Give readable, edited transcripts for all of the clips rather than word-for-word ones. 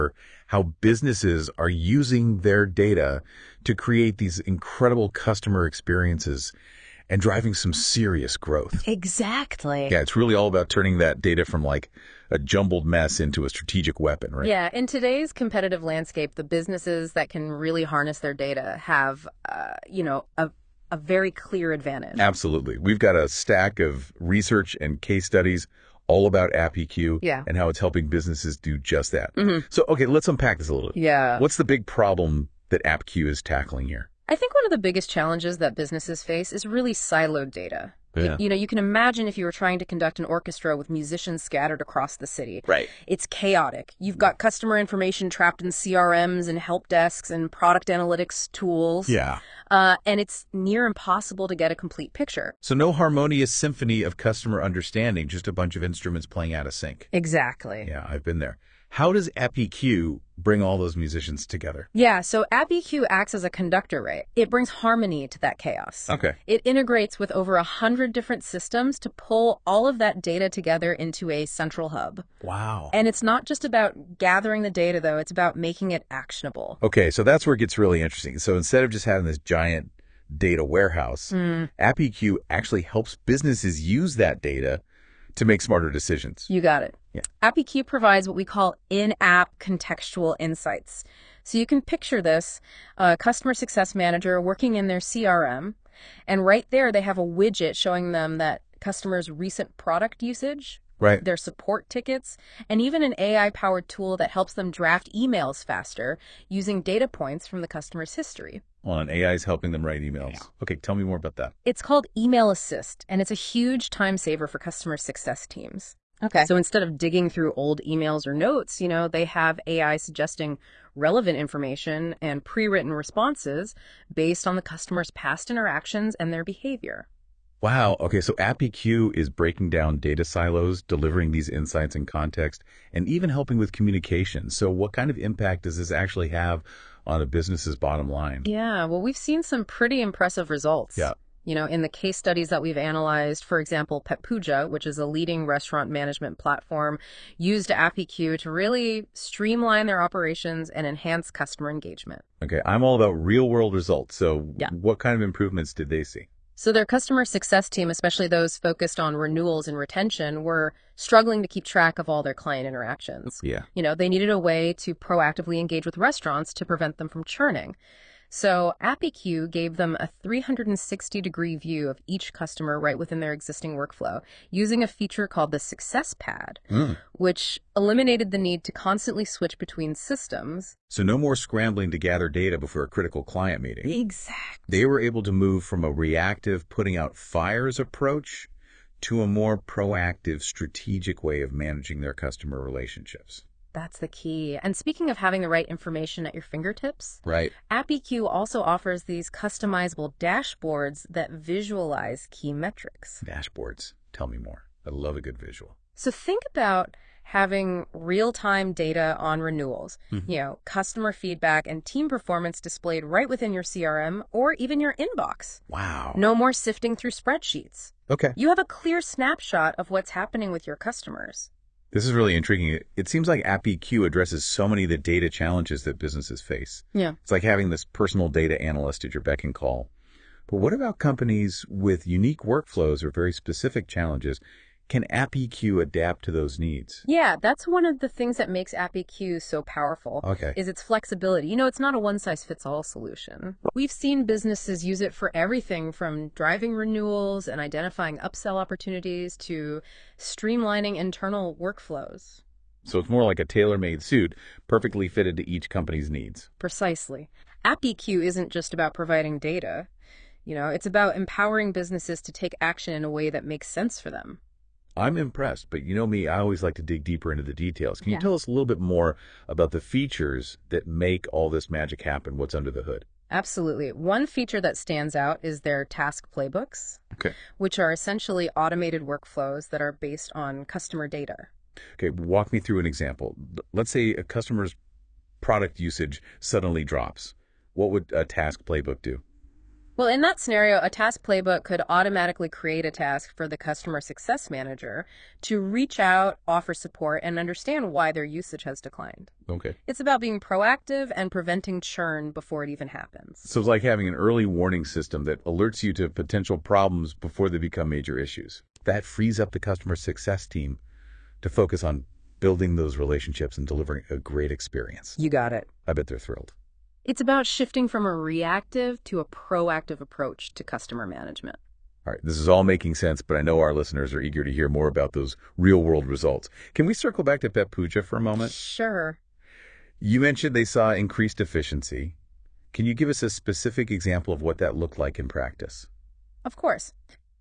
how businesses are using their data to create these incredible customer experiences and driving some serious growth. Exactly. Yeah, it's really all about turning that data from like a jumbled mess into a strategic weapon, right? Yeah, in today's competitive landscape, the businesses that can really harness their data have, a very clear advantage. Absolutely. We've got a stack of research and case studies all about AppEQ and how it's helping businesses do just that. So, okay, let's unpack this a little. Yeah. What's the big problem that AppEQ is tackling here? I think one of the biggest challenges that businesses face is really siloed data. Yeah. You can imagine if you were trying to conduct an orchestra with musicians scattered across the city. Right. It's chaotic. You've got customer information trapped in CRMs and help desks and product analytics tools. Yeah. And it's near impossible to get a complete picture. So no harmonious symphony of customer understanding, just a bunch of instruments playing out of sync. Exactly. Yeah, I've been there. How does AppEQ bring all those musicians together? Yeah, so AppEQ acts as a conductor, right? It brings harmony to that chaos. Okay. It integrates with over 100 different systems to pull all of that data together into a central hub. Wow. And it's not just about gathering the data, though. It's about making it actionable. Okay, so that's where it gets really interesting. So instead of just having this giant data warehouse, AppEQ actually helps businesses use that data to make smarter decisions. You got it. Yeah. AppEQ provides what we call in-app contextual insights. So you can picture this, a customer success manager working in their CRM, and right there they have a widget showing them that customers' recent product usage, Right. their support tickets, and even an AI-powered tool that helps them draft emails faster using data points from the customer's history. Well, and AI is helping them write emails. Yeah. Okay, tell me more about that. It's called Email Assist, and it's a huge time saver for customer success teams. Okay. So instead of digging through old emails or notes, they have AI suggesting relevant information and pre-written responses based on the customer's past interactions and their behavior. Wow. Okay, so AppEQ is breaking down data silos, delivering these insights and context, and even helping with communication. So what kind of impact does this actually have on a business's bottom line? Yeah, well, we've seen some pretty impressive results. Yeah. In the case studies that we've analyzed, for example, Petpuja, which is a leading restaurant management platform, used AppEQ to really streamline their operations and enhance customer engagement. Okay, I'm all about real-world results. So Yeah. what kind of improvements did they see? So their customer success team, especially those focused on renewals and retention, were struggling to keep track of all their client interactions. Yeah. They needed a way to proactively engage with restaurants to prevent them from churning. So AppEQ gave them a 360-degree view of each customer right within their existing workflow using a feature called the Success Pad, which eliminated the need to constantly switch between systems. So no more scrambling to gather data before a critical client meeting. Exactly. They were able to move from a reactive putting out fires approach to a more proactive, strategic way of managing their customer relationships. That's the key. And speaking of having the right information at your fingertips, Right. AppEQ also offers these customizable dashboards that visualize key metrics. Dashboards. Tell me more. I love a good visual. So think about having real-time data on renewals, customer feedback and team performance displayed right within your CRM or even your inbox. Wow. No more sifting through spreadsheets. Okay. You have a clear snapshot of what's happening with your customers. This is really intriguing. It seems like AppEQ addresses so many of the data challenges that businesses face. Yeah. It's like having this personal data analyst at your beck and call. But what about companies with unique workflows or very specific challenges? Can AppEQ adapt to those needs? Yeah, that's one of the things that makes AppEQ so powerful. Okay. Is its flexibility. It's not a one-size-fits-all solution. We've seen businesses use it for everything from driving renewals and identifying upsell opportunities to streamlining internal workflows. So it's more like a tailor-made suit, perfectly fitted to each company's needs. Precisely. AppEQ isn't just about providing data. It's about empowering businesses to take action in a way that makes sense for them. I'm impressed, but you know me, I always like to dig deeper into the details. Can you Yeah. tell us a little bit more about the features that make all this magic happen? What's under the hood? Absolutely. One feature that stands out is their task playbooks, Okay. which are essentially automated workflows that are based on customer data. Okay, walk me through an example. Let's say a customer's product usage suddenly drops. What would a task playbook do? Well, in that scenario, a task playbook could automatically create a task for the customer success manager to reach out, offer support, and understand why their usage has declined. Okay. It's about being proactive and preventing churn before it even happens. So it's like having an early warning system that alerts you to potential problems before they become major issues. That frees up the customer success team to focus on building those relationships and delivering a great experience. You got it. I bet they're thrilled. It's about shifting from a reactive to a proactive approach to customer management. All right, this is all making sense, but I know our listeners are eager to hear more about those real-world results. Can we circle back to Pet Puja for a moment? Sure. You mentioned they saw increased efficiency. Can you give us a specific example of what that looked like in practice? Of course.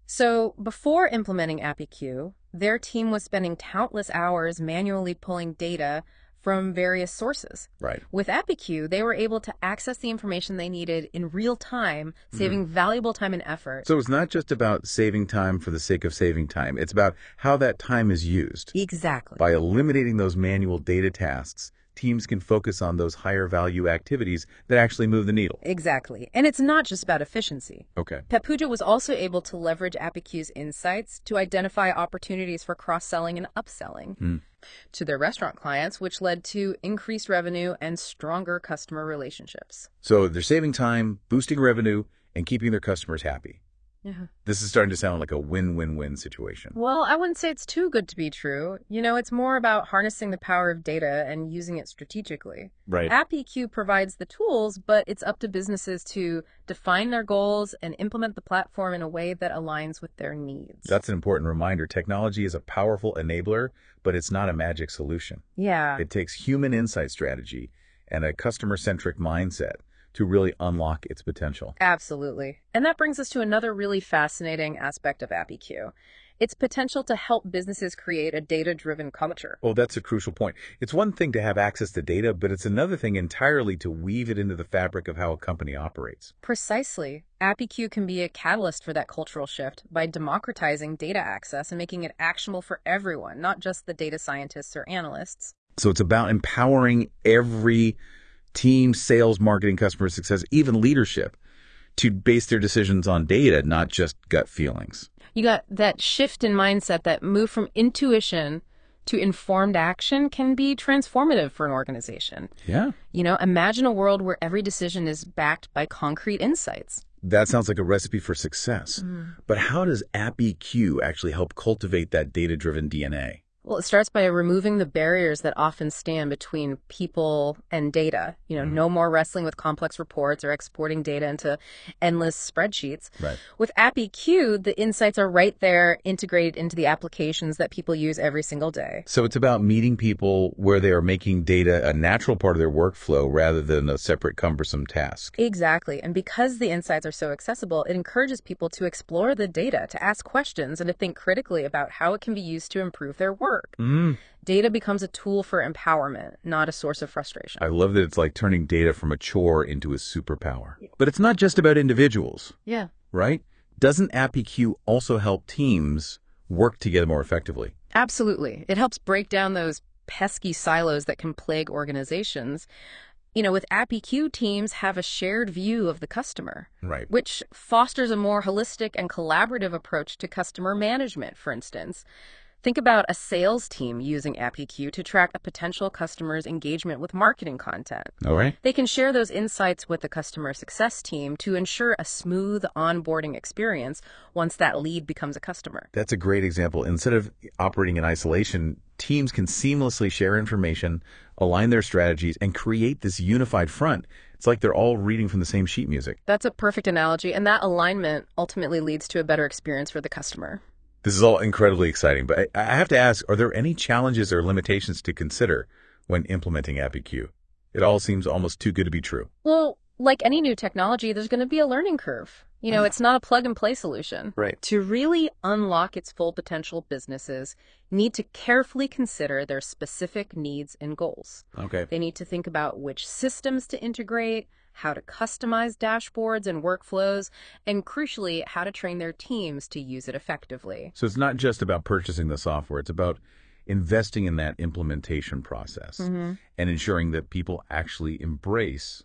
So before implementing AppyQ, their team was spending countless hours manually pulling data from various sources. Right. With AppyQ, they were able to access the information they needed in real time, saving valuable time and effort. So it's not just about saving time for the sake of saving time. It's about how that time is used. Exactly. By eliminating those manual data tasks, teams can focus on those higher value activities that actually move the needle. Exactly. And it's not just about efficiency. Okay. Pet Puja was also able to leverage AppyQ's insights to identify opportunities for cross-selling and upselling to their restaurant clients, which led to increased revenue and stronger customer relationships. So they're saving time, boosting revenue, and keeping their customers happy. Yeah. This is starting to sound like a win-win-win situation. Well, I wouldn't say it's too good to be true. It's more about harnessing the power of data and using it strategically. Right. AppyQ provides the tools, but it's up to businesses to define their goals and implement the platform in a way that aligns with their needs. That's an important reminder. Technology is a powerful enabler, but it's not a magic solution. Yeah. It takes human insight strategy and a customer-centric mindset to really unlock its potential. Absolutely. And that brings us to another really fascinating aspect of AppyQ. Its potential to help businesses create a data-driven culture. Oh, that's a crucial point. It's one thing to have access to data, but it's another thing entirely to weave it into the fabric of how a company operates. Precisely. AppyQ can be a catalyst for that cultural shift by democratizing data access and making it actionable for everyone, not just the data scientists or analysts. So it's about empowering every team, sales, marketing, customer success, even leadership, to base their decisions on data, not just gut feelings. You got that shift in mindset, that move from intuition to informed action can be transformative for an organization. Yeah. Imagine a world where every decision is backed by concrete insights. That sounds like a recipe for success. But how does AppyQ actually help cultivate that data-driven DNA? Well, it starts by removing the barriers that often stand between people and data. No more wrestling with complex reports or exporting data into endless spreadsheets. Right. With AppyQ, the insights are right there, integrated into the applications that people use every single day. So it's about meeting people where they are making data a natural part of their workflow rather than a separate cumbersome task. Exactly. And because the insights are so accessible, it encourages people to explore the data, to ask questions, and to think critically about how it can be used to improve their work. Data becomes a tool for empowerment, not a source of frustration. I love that it's like turning data from a chore into a superpower. But it's not just about individuals. Yeah. Right? Doesn't AppyQ also help teams work together more effectively? Absolutely. It helps break down those pesky silos that can plague organizations. With AppyQ, teams have a shared view of the customer, Right. which fosters a more holistic and collaborative approach to customer management, for instance. Think about a sales team using AppyQ to track a potential customer's engagement with marketing content. All right. They can share those insights with the customer success team to ensure a smooth onboarding experience once that lead becomes a customer. That's a great example. Instead of operating in isolation, teams can seamlessly share information, align their strategies, and create this unified front. It's like they're all reading from the same sheet music. That's a perfect analogy, and that alignment ultimately leads to a better experience for the customer. This is all incredibly exciting, but I have to ask, are there any challenges or limitations to consider when implementing AppyQ? It all seems almost too good to be true. Well, like any new technology, there's going to be a learning curve. It's not a plug-and-play solution. Right. To really unlock its full potential, businesses need to carefully consider their specific needs and goals. Okay. They need to think about which systems to integrate, how to customize dashboards and workflows, and crucially, how to train their teams to use it effectively. So it's not just about purchasing the software. It's about investing in that implementation process and ensuring that people actually embrace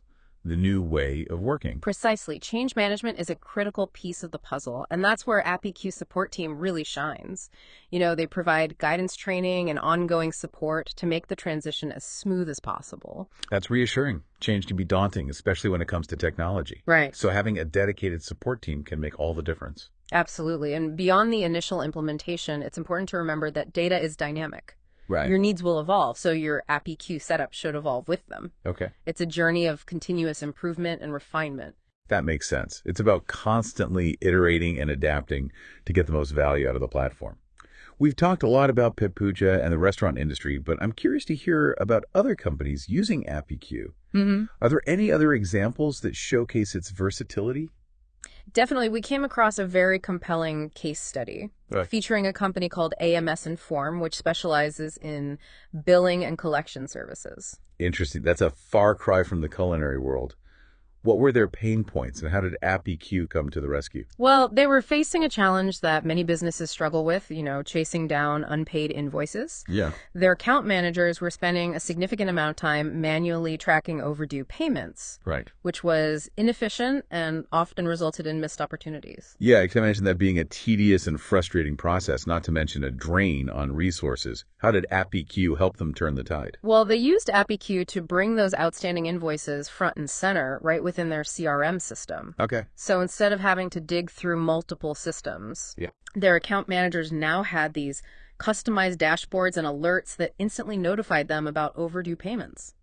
the new way of working. Precisely. Change management is a critical piece of the puzzle, and that's where AppyQ support team really shines. They provide guidance training and ongoing support to make the transition as smooth as possible. That's reassuring. Change can be daunting, especially when it comes to technology. Right. So having a dedicated support team can make all the difference. Absolutely. And beyond the initial implementation, it's important to remember that data is dynamic. Right. Your needs will evolve, so your AppyQ setup should evolve with them. Okay. It's a journey of continuous improvement and refinement. That makes sense. It's about constantly iterating and adapting to get the most value out of the platform. We've talked a lot about Petpuja and the restaurant industry, but I'm curious to hear about other companies using AppyQ. Are there any other examples that showcase its versatility? Definitely, we came across a very compelling case study featuring a company called AMS Inform, which specializes in billing and collection services. Interesting. That's a far cry from the culinary world. What were their pain points, and how did AppyQ come to the rescue? Well, they were facing a challenge that many businesses struggle with, chasing down unpaid invoices. Yeah. Their account managers were spending a significant amount of time manually tracking overdue payments, Right. which was inefficient and often resulted in missed opportunities. Yeah, I can imagine that being a tedious and frustrating process, not to mention a drain on resources. How did AppyQ help them turn the tide? Well, they used AppyQ to bring those outstanding invoices front and center right within their CRM system. Okay. So instead of having to dig through multiple systems, Yeah. their account managers now had these customized dashboards and alerts that instantly notified them about overdue payments.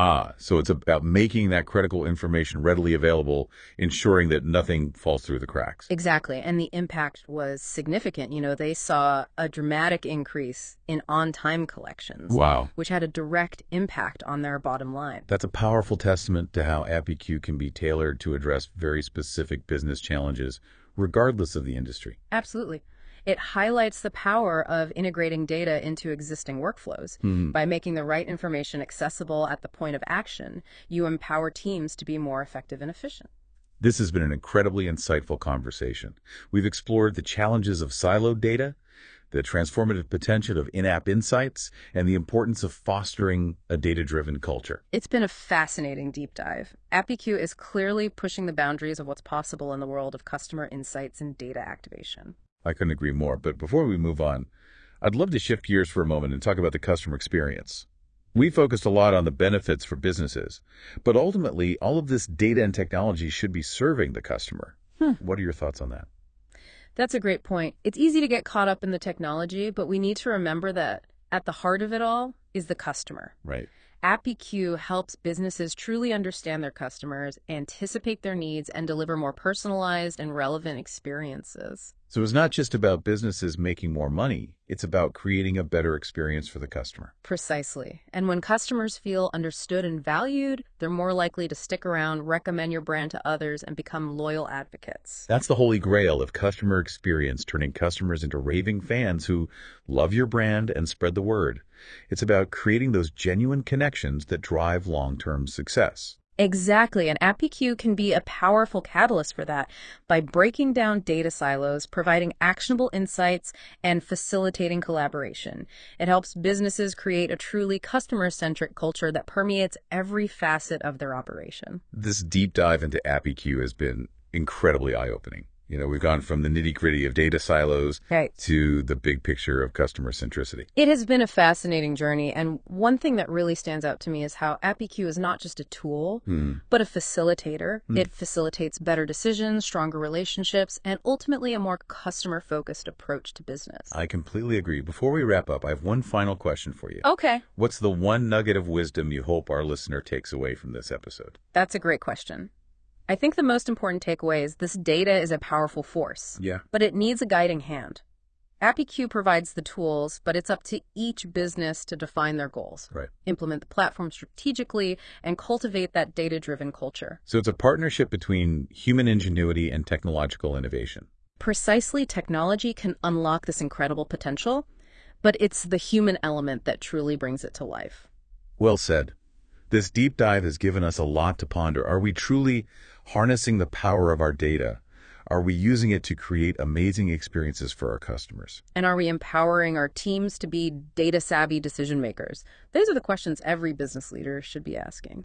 So it's about making that critical information readily available, ensuring that nothing falls through the cracks. Exactly. And the impact was significant. They saw a dramatic increase in on-time collections. Wow. Which had a direct impact on their bottom line. That's a powerful testament to how AppyQ can be tailored to address very specific business challenges, regardless of the industry. Absolutely. It highlights the power of integrating data into existing workflows. By making the right information accessible at the point of action, you empower teams to be more effective and efficient. This has been an incredibly insightful conversation. We've explored the challenges of siloed data, the transformative potential of in-app insights, and the importance of fostering a data-driven culture. It's been a fascinating deep dive. AppyQ is clearly pushing the boundaries of what's possible in the world of customer insights and data activation. I couldn't agree more. But before we move on, I'd love to shift gears for a moment and talk about the customer experience. We focused a lot on the benefits for businesses, but ultimately, all of this data and technology should be serving the customer. What are your thoughts on that? That's a great point. It's easy to get caught up in the technology, but we need to remember that at the heart of it all is the customer. Right. AppyQ helps businesses truly understand their customers, anticipate their needs, and deliver more personalized and relevant experiences. So it's not just about businesses making more money. It's about creating a better experience for the customer. Precisely. And when customers feel understood and valued, they're more likely to stick around, recommend your brand to others, and become loyal advocates. That's the holy grail of customer experience, turning customers into raving fans who love your brand and spread the word. It's about creating those genuine connections that drive long-term success. Exactly, and AppyQ can be a powerful catalyst for that by breaking down data silos, providing actionable insights, and facilitating collaboration. It helps businesses create a truly customer-centric culture that permeates every facet of their operation. This deep dive into AppyQ has been incredibly eye-opening. We've gone from the nitty-gritty of data silos to the big picture of customer centricity. It has been a fascinating journey, and one thing that really stands out to me is how AppyQ is not just a tool, but a facilitator. It facilitates better decisions, stronger relationships, and ultimately a more customer-focused approach to business. I completely agree. Before we wrap up, I have one final question for you. Okay. What's the one nugget of wisdom you hope our listener takes away from this episode? That's a great question. I think the most important takeaway is this data is a powerful force, but it needs a guiding hand. AppyQ provides the tools, but it's up to each business to define their goals, implement the platform strategically, and cultivate that data-driven culture. So it's a partnership between human ingenuity and technological innovation. Precisely, technology can unlock this incredible potential, but it's the human element that truly brings it to life. Well said. This deep dive has given us a lot to ponder. Are we truly harnessing the power of our data? Are we using it to create amazing experiences for our customers? And are we empowering our teams to be data-savvy decision makers? Those are the questions every business leader should be asking.